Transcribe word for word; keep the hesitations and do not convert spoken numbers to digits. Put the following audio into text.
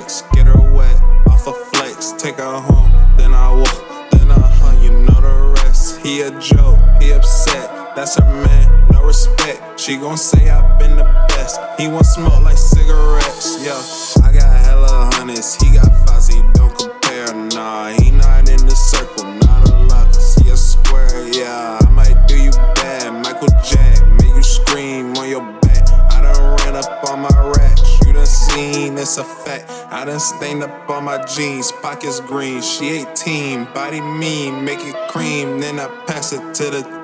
X, get her wet, off a flex, take her home, then I walk, then I hunt, you know the rest. He a joke, he upset, that's her man, no respect. She gon' say I been the best, he want smoke like cigarettes, yo. I got hella hundreds, he got Fozzie, don't compare, nah. He not in the circle, not a lot, cause he a square, yeah. I might do you bad, Michael Jack, make you scream on your back. I done ran up on my racks, you done seen, it's a fact. I done stained up on my jeans, pockets green. She eighteen, body mean, make it cream, then I pass it to the